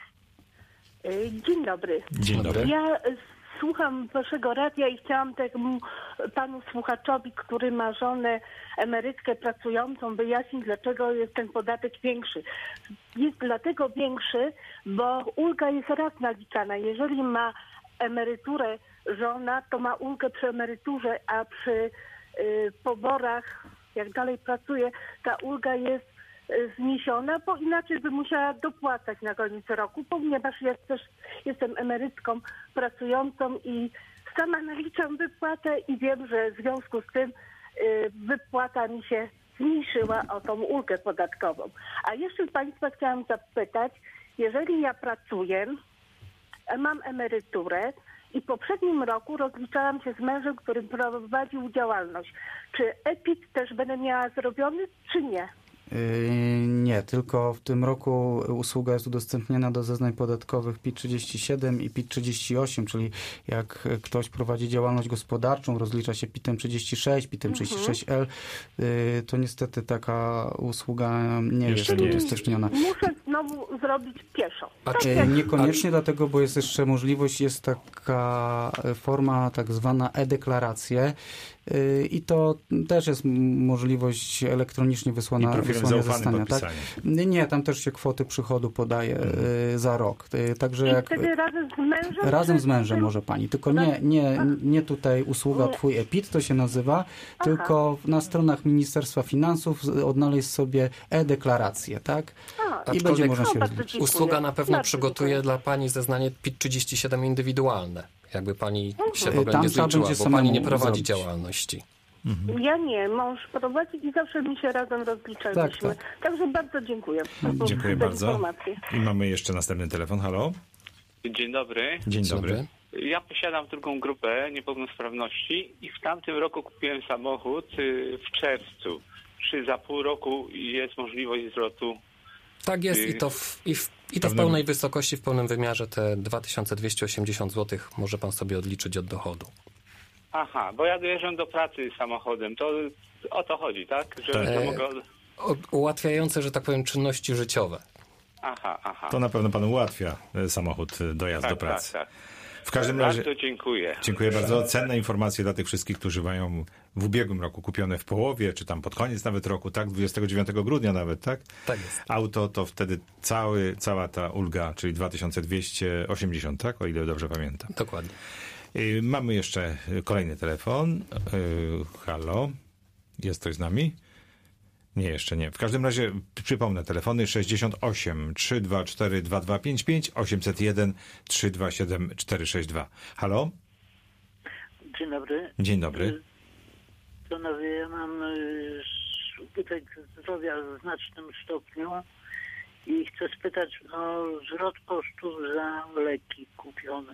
Dzień dobry. Dzień dobry. Ja słucham waszego radia i chciałam temu panu słuchaczowi, który ma żonę emerytkę pracującą, wyjaśnić, dlaczego jest ten podatek większy. Jest dlatego większy, bo ulga jest raz naliczana. Jeżeli ma emeryturę żona, to ma ulgę przy emeryturze, a przy y, poborach, jak dalej pracuje, ta ulga jest zniesiona, bo inaczej by musiała dopłacać na koniec roku, ponieważ ja też jestem emerytką pracującą i sama naliczam wypłatę i wiem, że w związku z tym y, wypłata mi się zmniejszyła o tą ulgę podatkową. A jeszcze państwa chciałam zapytać, jeżeli ja pracuję, mam emeryturę i w poprzednim roku rozliczałam się z mężem, który prowadził działalność. Czy E P I T też będę miała zrobiony, czy nie? Nie, tylko w tym roku usługa jest udostępniona do zeznań podatkowych P I T trzydzieści siedem i P I T trzydzieści osiem, czyli jak ktoś prowadzi działalność gospodarczą, rozlicza się P I T-em trzydzieści sześć, P I T-em trzydzieści sześć L, to niestety taka usługa nie jest udostępniona. Muszę znowu zrobić pieszo. Tak, niekoniecznie dlatego, bo jest jeszcze możliwość, jest taka forma tak zwana e-deklaracje i to też jest możliwość elektronicznie wysłana, wysłania zeznania. Tak? Nie, tam też się kwoty przychodu podaje hmm. za rok. Także I jak, wtedy razem z mężem? Razem z mężem może pani, tylko nie, nie, nie tutaj usługa Twój e-PIT, to się nazywa, Aha. tylko na stronach Ministerstwa Finansów odnaleźć sobie e-deklarację, tak? A, I będzie można się rozliczyć. Usługa na pewno przygotuje dla pani zeznanie PIT trzydzieści siedem indywidualne. Jakby pani się w ogóle nie zliczyła, bo pani nie prowadzi zrobić. działalności. Mhm. Ja nie, mąż prowadzi i zawsze mi się razem rozliczaliśmy. Tak, tak. Także bardzo dziękuję. Dziękuję bardzo. I mamy jeszcze następny telefon. Halo? Dzień dobry. Dzień dobry. Ja posiadam drugą grupę niepełnosprawności i w tamtym roku kupiłem samochód w czerwcu. Czy za pół roku jest możliwość zwrotu? Tak jest i to w, i w, i to w pełnej wysokości, w pełnym wymiarze te dwa tysiące dwieście osiemdziesiąt złotych może pan sobie odliczyć od dochodu. Aha, bo ja dojeżdżam do pracy samochodem, to o to chodzi, tak? Że tak. To mogę... Ułatwiające, że tak powiem, czynności życiowe. Aha, aha. To na pewno panu ułatwia samochód, dojazd tak, do pracy. Tak, tak. W każdym razie... Bardzo dziękuję. Dziękuję bardzo. Cenne informacje dla tych wszystkich, którzy mają w ubiegłym roku kupione w połowie, czy tam pod koniec nawet roku, tak? dwudziestego dziewiątego grudnia nawet, tak? Tak jest. Auto, to wtedy cały, cała ta ulga, czyli dwa tysiące dwieście osiemdziesiąt, tak? O ile dobrze pamiętam. Dokładnie. Yy, mamy jeszcze kolejny telefon. Yy, halo? Jest ktoś z nami? Nie, jeszcze nie. W każdym razie przypomnę, telefony sześćdziesiąt osiem trzysta dwadzieścia cztery dwa dwa pięć pięć, osiemset jeden trzysta dwadzieścia siedem czterysta sześćdziesiąt dwa. Halo? Dzień dobry. Dzień dobry. Panowie, ja mam ubytek zdrowia w znacznym stopniu i chcę spytać o zwrot kosztów za leki kupione.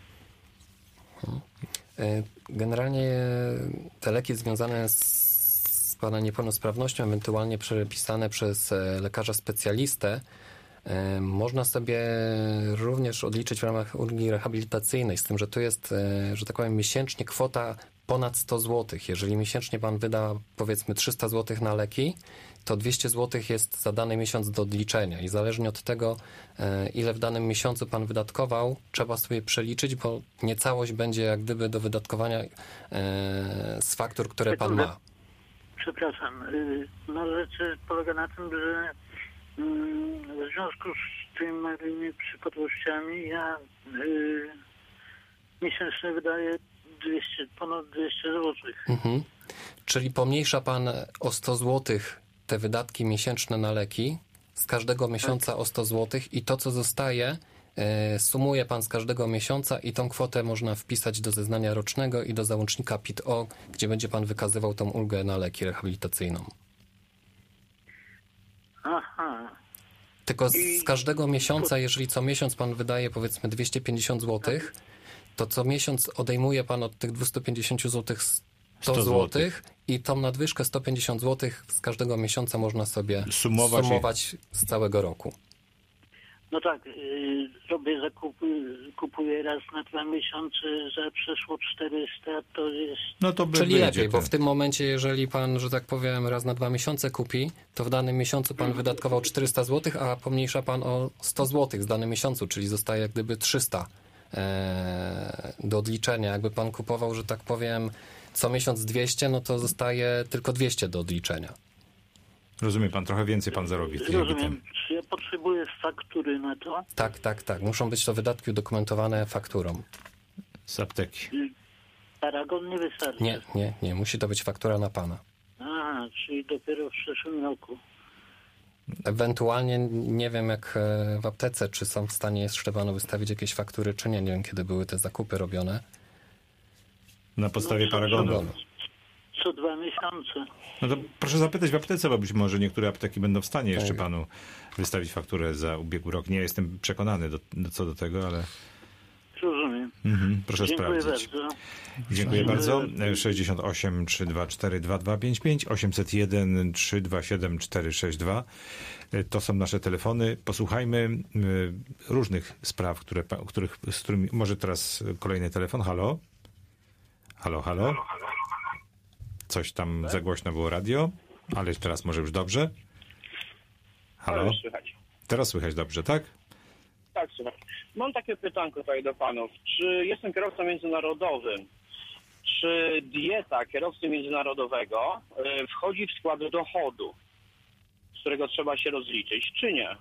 Generalnie te leki związane z pana niepełnosprawnością, ewentualnie przepisane przez lekarza specjalistę, można sobie również odliczyć w ramach ulgi rehabilitacyjnej, z tym, że tu jest, że tak powiem, miesięcznie kwota ponad sto złotych. Jeżeli miesięcznie pan wyda, powiedzmy, trzysta złotych na leki, to dwieście złotych jest za dany miesiąc do odliczenia i zależnie od tego, ile w danym miesiącu pan wydatkował, trzeba sobie przeliczyć, bo nie całość będzie jak gdyby do wydatkowania z faktur, które pan ma. Przepraszam, no rzecz polega na tym, że w związku z tymi małymi przypadłościami ja y, miesięcznie wydaję dwieście, ponad dwieście złotych. Mhm. Czyli pomniejsza pan o sto złotych te wydatki miesięczne na leki, z każdego miesiąca tak. o sto złotych i to, co zostaje, y, sumuje pan z każdego miesiąca i tą kwotę można wpisać do zeznania rocznego i do załącznika P I T O, gdzie będzie pan wykazywał tą ulgę na leki rehabilitacyjną. Aha. Tylko z, z każdego miesiąca, jeżeli co miesiąc pan wydaje powiedzmy dwieście pięćdziesiąt złotych, to co miesiąc odejmuje pan od tych dwieście pięćdziesiąt złotych sto złotych i tą nadwyżkę sto pięćdziesiąt złotych z każdego miesiąca można sobie sumować, sumować z całego roku. No tak, yy, robię zakupy, kupuję raz na dwa miesiące za przeszło czterysta, to jest... No to by Czyli lepiej, bo w tym momencie, jeżeli pan, że tak powiem, raz na dwa miesiące kupi, to w danym miesiącu pan wydatkował czterysta złotych, a pomniejsza pan o sto złotych z danym miesiącu, czyli zostaje jak gdyby trzysta e, do odliczenia. Jakby pan kupował, że tak powiem, co miesiąc dwieście, no to zostaje tylko dwieście do odliczenia. Rozumie pan, trochę więcej pan zarobi. Rozumiem. Czy ja potrzebuję faktury na to? Tak, tak, tak. Muszą być to wydatki udokumentowane fakturą. Z apteki. Paragon nie wystarczy? Nie, nie, nie. Musi to być faktura na pana. A, czyli dopiero w przyszłym roku. Ewentualnie nie wiem jak w aptece, czy są w stanie jeszcze panu wystawić jakieś faktury, czy nie. Nie wiem, kiedy były te zakupy robione. Na podstawie no, paragonu. Co dwa miesiące. No to proszę zapytać w aptece, bo być może niektóre apteki będą w stanie jeszcze panu wystawić fakturę za ubiegły rok. Nie jestem przekonany do, do, co do tego, ale... Rozumiem. Mhm, proszę Dziękuję sprawdzić. Bardzo. Dziękuję bardzo. sześćdziesiąt osiem trzysta dwadzieścia cztery dwa dwa pięć pięć, osiemset jeden trzysta dwadzieścia siedem czterysta sześćdziesiąt dwa. To są nasze telefony. Posłuchajmy różnych spraw, które, których, z którymi... Może teraz kolejny telefon. Halo? Halo, halo? Coś tam za głośno było radio, ale teraz może już dobrze. Halo? Teraz słychać dobrze, tak? Tak, słuchaj. Mam takie pytanko tutaj do panów. Czy jestem kierowcą międzynarodowym? Czy dieta kierowcy międzynarodowego y, wchodzi w skład dochodu, z którego trzeba się rozliczyć, czy nie?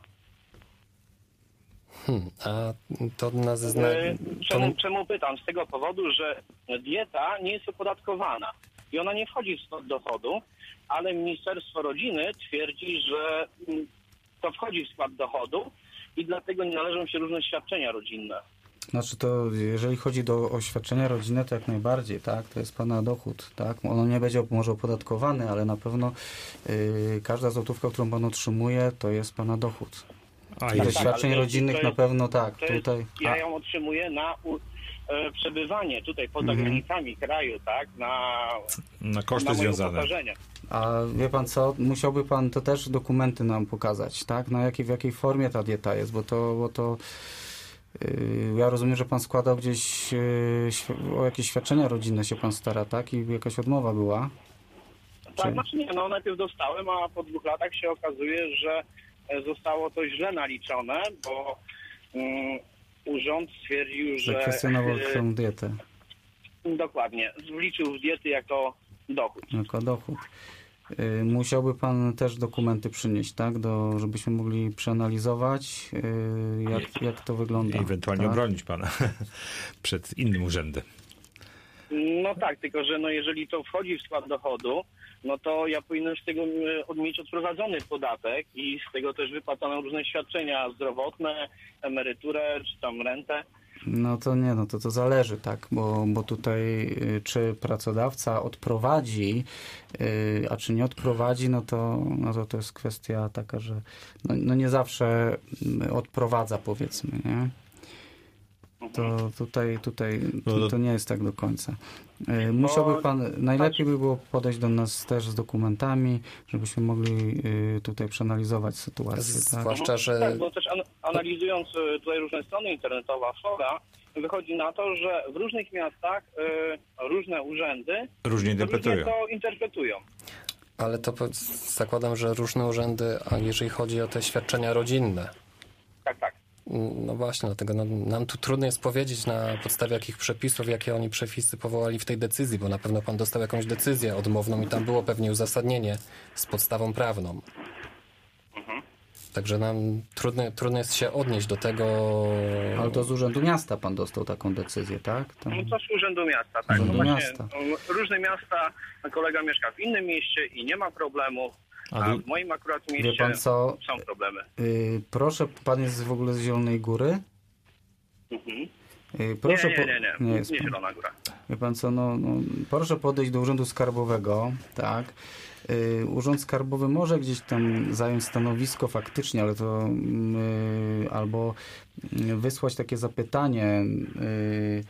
Hmm, a to na zeznaniu... Czemu, czemu pytam? Z tego powodu, że dieta nie jest opodatkowana i ona nie wchodzi w skład dochodu, ale Ministerstwo Rodziny twierdzi, że to wchodzi w skład dochodu i dlatego nie należą się różne świadczenia rodzinne. Znaczy to, jeżeli chodzi do, o świadczenia rodzinne, to jak najbardziej, tak? To jest pana dochód, tak? Ono nie będzie może opodatkowany, ale na pewno yy, każda złotówka, którą pan otrzymuje, to jest pana dochód. A i do świadczeń rodzinnych jest, na pewno tak. Tutaj. Jest, ja ją otrzymuję na u, e, przebywanie tutaj poza mhm. granicami kraju, tak? Na, na koszty na związane. A wie pan co, musiałby pan to też dokumenty nam pokazać, tak? Na jakiej, w jakiej formie ta dieta jest, bo to, bo to yy, ja rozumiem, że pan składał gdzieś yy, o jakieś świadczenia rodzinne się pan stara, tak? I jakaś odmowa była? Tak, Czy... znaczy nie, no najpierw dostałem, a po dwóch latach się okazuje, że zostało to źle naliczone, bo um, urząd stwierdził, że... Zakwestionował tę dietę. Dokładnie. Wliczył w diety jako dochód. Jako dochód. Y, musiałby pan też dokumenty przynieść, tak? Do, żebyśmy mogli przeanalizować, y, jak, jak to wygląda. I ewentualnie tak? obronić pana przed innym urzędem. No tak, tylko że no jeżeli to wchodzi w skład dochodu, no to ja powinienem z tego mieć odprowadzony podatek i z tego też wypłacane różne świadczenia zdrowotne, emeryturę czy tam rentę. No to nie, no to to zależy, tak, bo, bo tutaj czy pracodawca odprowadzi, yy, a czy nie odprowadzi, no to, no to to jest kwestia taka, że no, no nie zawsze odprowadza, powiedzmy, nie? To tutaj, tutaj to, to nie jest tak do końca. Musiałby pan, najlepiej by było podejść do nas też z dokumentami, żebyśmy mogli tutaj przeanalizować sytuację. Zwłaszcza, tak? że... Tak, bo też analizując tutaj różne strony internetowe, fora, wychodzi na to, że w różnych miastach y, różne urzędy różnie interpretują. Różnie to interpretują. Ale to zakładam, że różne urzędy, a jeżeli chodzi o te świadczenia rodzinne. Tak, tak. No właśnie, dlatego no, nam tu trudno jest powiedzieć, na podstawie jakich przepisów, jakie oni przepisy powołali w tej decyzji, bo na pewno pan dostał jakąś decyzję odmowną i tam było pewnie uzasadnienie z podstawą prawną. Mhm. Także nam trudno, trudno jest się odnieść do tego... Ale to z Urzędu Miasta pan dostał taką decyzję, tak? Tam... No to z Urzędu Miasta, tak. Urzędu no właśnie, Miasta. Różne miasta, kolega mieszka w innym mieście i nie ma problemu. A w moim akurat mieście pan co? są problemy. Yy, proszę, pan jest w ogóle z Zielonej Góry? Mhm. Yy, proszę nie, nie, nie, nie, nie, jest nie pan. Zielona Góra. Wie pan co, no, no, proszę podejść do Urzędu Skarbowego, tak? Yy, Urząd Skarbowy może gdzieś tam zająć stanowisko faktycznie, ale to yy, albo wysłać takie zapytanie yy,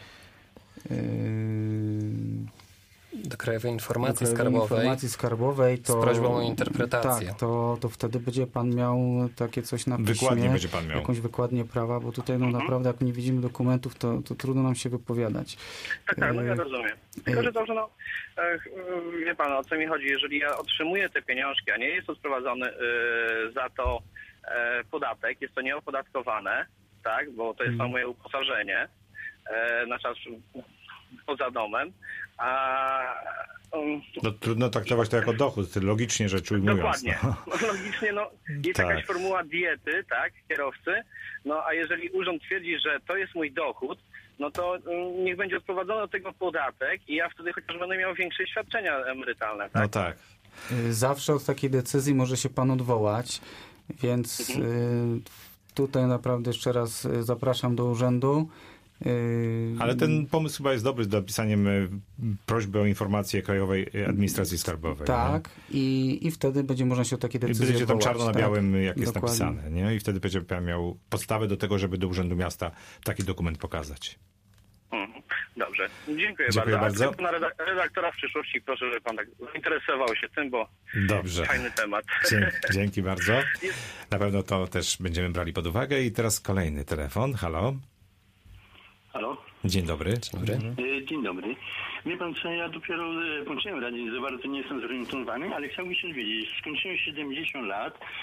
yy, do Krajowej Informacji do Krajowej Skarbowej, Informacji Skarbowej to, z prośbą o interpretację. Tak, to, to wtedy będzie pan miał takie coś na piśmie. Wykładnie będzie pan miał. Jakąś wykładnię prawa, bo tutaj no mhm. naprawdę jak nie widzimy dokumentów, to, to trudno nam się wypowiadać. Tak, tak, no ja rozumiem. Tylko, że dobrze, no, wie pan, o co mi chodzi, jeżeli ja otrzymuję te pieniążki, a nie jest odprowadzony yy, za to yy, podatek, jest to nieopodatkowane, tak, bo to jest mhm. moje uposażenie yy, na czas poza domem, a... Um, no, trudno traktować to jako dochód, logicznie rzecz ujmując. Dokładnie. No. No, logicznie, no, jest tak. jakaś formuła diety, tak, kierowcy, no a jeżeli urząd twierdzi, że to jest mój dochód, no to um, niech będzie odprowadzony od tego podatek i ja wtedy chociaż będę miał większe świadczenia emerytalne, tak? No tak. Zawsze od takiej decyzji może się pan odwołać, więc mhm. y, tutaj naprawdę jeszcze raz zapraszam do urzędu. Ale ten pomysł chyba jest dobry z dopisaniem prośby o informację Krajowej Administracji Skarbowej. Tak, i, i wtedy będzie można się o takie decyzje I będzie tam odwołać, czarno na białym, tak? Jak jest Dokładnie. napisane. Nie? I wtedy będzie pan miał podstawę do tego, żeby do Urzędu Miasta taki dokument pokazać. Mhm. Dobrze, dziękuję, Dziękuję bardzo. bardzo. A pana redaktora w przyszłości proszę, żeby pan tak zainteresował się tym, bo Dobrze. fajny temat. Dzięki, dzięki bardzo. Na pewno to też będziemy brali pod uwagę. I teraz kolejny telefon. Halo? Halo? Dzień dobry. Dzień dobry. Dzień dobry. Wie pan co, ja dopiero włączyłem radio, za bardzo nie jestem zorientowany, ale chciałbym się dowiedzieć. Skończyłem siedemdziesiąt lat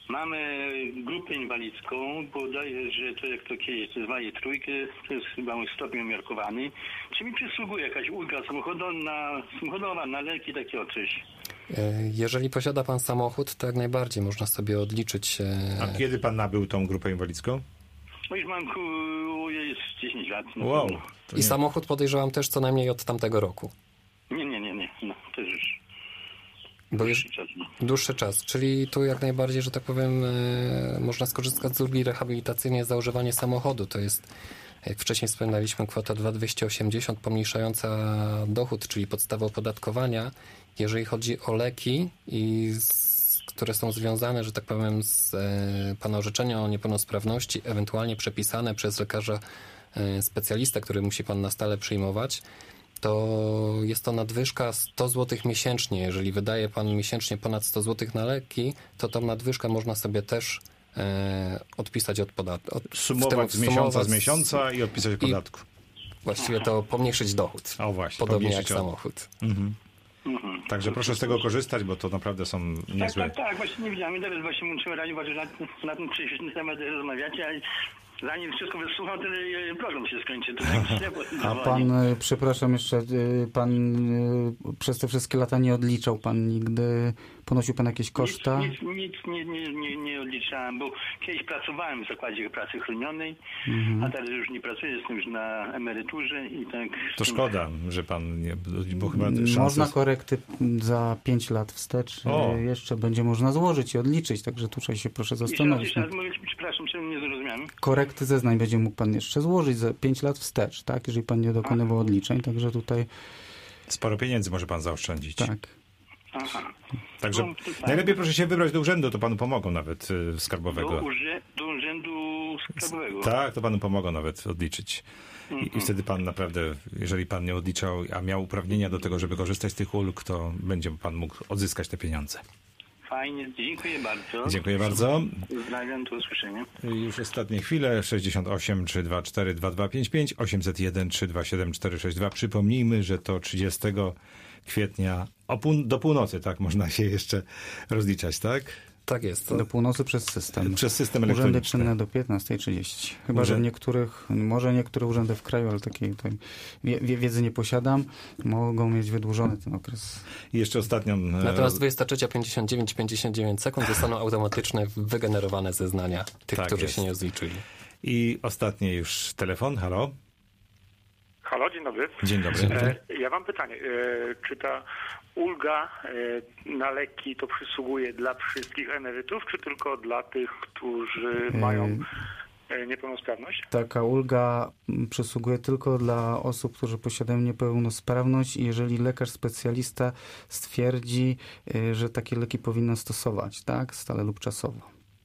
Mamy grupę inwalidzką, podaję, że to jak to kiedyś zwali trójkę, to jest chyba mój stopień umiarkowany. Czy mi przysługuje jakaś ulga samochodowa, samochodowa na leki, takie o coś? Jeżeli posiada pan samochód, to jak najbardziej można sobie odliczyć. A kiedy pan nabył tą grupę inwalidzką? No już mam jest dziesięć lat. No wow. I samochód podejrzewam też co najmniej od tamtego roku. Nie, nie, nie, nie. No, to już Bo dłuższy czas. No. Dłuższy czas, czyli tu jak najbardziej, że tak powiem, e, można skorzystać z ulgi rehabilitacyjnej za używanie samochodu. To jest, jak wcześniej wspominaliśmy, kwota dwa tysiące dwieście osiemdziesiąt pomniejszająca dochód, czyli podstawę opodatkowania. Jeżeli chodzi o leki, i z, które są związane, że tak powiem, z e, pana orzeczeniem o niepełnosprawności, ewentualnie przepisane przez lekarza e, specjalistę, który musi pan na stale przyjmować, to jest to nadwyżka sto złotych miesięcznie. Jeżeli wydaje pan miesięcznie ponad sto złotych na leki, to tą nadwyżkę można sobie też e, odpisać od podatku. Od, sumować z miesiąca z miesiąca i odpisać od podatku. Właściwie to pomniejszyć dochód. O właśnie, podobnie jak od... samochód. Mhm. Mhm. Także proszę z tego korzystać, bo to naprawdę są niezłe. Tak, tak, tak, właśnie nie widziałem. Teraz właśnie muszę reagować, że na, na ten przyszły temat rozmawiacie, ale zanim wszystko wysłucham, to program się skończy. To tak ślepo. A pan, przepraszam jeszcze, pan przez te wszystkie lata nie odliczał pan nigdy, ponosił pan jakieś koszta? Nic, nic, nic nie, nie, nie, nie odliczałem, bo kiedyś pracowałem w zakładzie pracy chronionej, mhm. a teraz już nie pracuję, jestem już na emeryturze i tak. To szkoda, że pan nie, bo chyba szanse... Można korekty za pięć lat wstecz o. jeszcze będzie można złożyć i odliczyć, także tutaj się proszę zastanowić. Jeszcze raz, jeszcze raz, przepraszam, czemu nie zrozumiałem? Korekty zeznań będzie mógł pan jeszcze złożyć za pięć lat wstecz, tak? Jeżeli pan nie dokonywał Aha. odliczeń, także tutaj... Sporo pieniędzy może pan zaoszczędzić. Tak. Aha. Także no, tak. najlepiej proszę się wybrać do urzędu, to panu pomogą nawet y, skarbowego. Do, urze, do urzędu skarbowego? Tak, to panu pomogą nawet odliczyć. Mhm. I, I wtedy pan naprawdę, jeżeli pan nie odliczał, a miał uprawnienia do tego, żeby korzystać z tych ulg, to będzie pan mógł odzyskać te pieniądze. Fajnie, dziękuję bardzo. Dziękuję bardzo. Pozdrawiam, do usłyszenia. Już ostatnie chwile, sześćdziesiąt osiem trzysta dwadzieścia cztery dwa dwa pięć pięć, osiemset jeden trzysta dwadzieścia siedem cztery sześć dwa. Przypomnijmy, że to trzydziestego kwietnia o pół, do północy, tak, można się jeszcze rozliczać, tak? Tak jest. To... Do północy przez system. Przez system elektroniczny. Urzędy czynne do piętnastej trzydzieści. Chyba, Urze... że niektórych, może niektóre urzędy w kraju, ale takiej wie, wiedzy nie posiadam, mogą mieć wydłużony ten okres. I jeszcze ostatnią... Natomiast dwudziesta trzecia pięćdziesiąt dziewięć pięćdziesiąt dziewięć sekund zostaną automatyczne wygenerowane zeznania tych, tak którzy jest. się nie rozliczyli. I ostatni już telefon. Halo? Halo, dzień dobry. Dzień dobry. E, ja mam pytanie. E, czy ta ulga e, na leki to przysługuje dla wszystkich emerytów, czy tylko dla tych, którzy e... mają e, niepełnosprawność? Taka ulga przysługuje tylko dla osób, którzy posiadają niepełnosprawność i jeżeli lekarz specjalista stwierdzi, e, że takie leki powinno stosować, tak? Stale lub czasowo.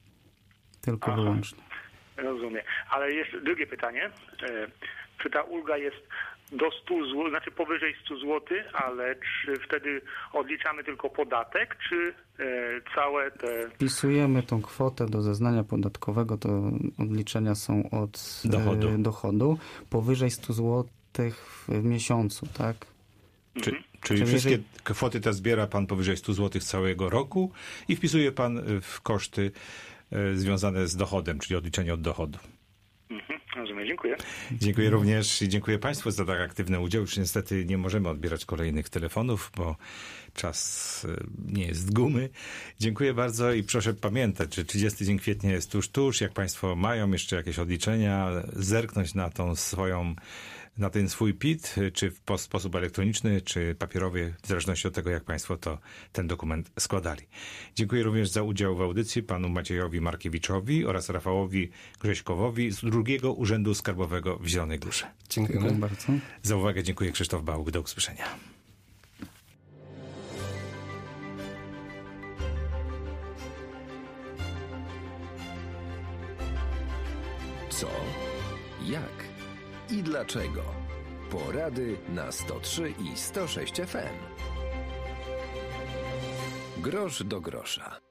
Tylko Aha. wyłącznie. Rozumiem. Ale jeszcze drugie pytanie. E, czy ta ulga jest do stu złotych, znaczy powyżej stu złotych, ale czy wtedy odliczamy tylko podatek, czy e, całe te... Wpisujemy tą kwotę do zeznania podatkowego, to odliczenia są od dochodu, e, dochodu powyżej stu złotych w miesiącu, tak? Czy, mhm. Czyli, czyli wszystkie jeżeli... kwoty te zbiera pan powyżej stu złotych całego roku i wpisuje pan w koszty e, związane z dochodem, czyli odliczenie od dochodu. Mhm, rozumiem, dziękuję. Dziękuję również i dziękuję państwu za tak aktywny udział. Już niestety nie możemy odbierać kolejnych telefonów, bo czas nie jest gumy. Dziękuję bardzo i proszę pamiętać, że trzydziesty dzień kwietnia jest tuż, tuż. Jak państwo mają jeszcze jakieś odliczenia, zerknąć na tą swoją, na ten swój P I T, czy w sposób elektroniczny, czy papierowy, w zależności od tego, jak państwo to ten dokument składali. Dziękuję również za udział w audycji panu Maciejowi Markiewiczowi oraz Rafałowi Grześkowowi z drugiego Urzędu Skarbowego w Zielonej Górze. Dziękuję, dziękuję bardzo. Za uwagę dziękuję. Krzysztof Bałk. Do usłyszenia. Co? Jak? I dlaczego? Porady na sto trzy i sto sześć F M. Grosz do grosza.